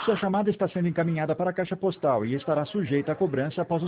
Sua chamada está sendo encaminhada para a caixa postal e estará sujeita a cobrança após o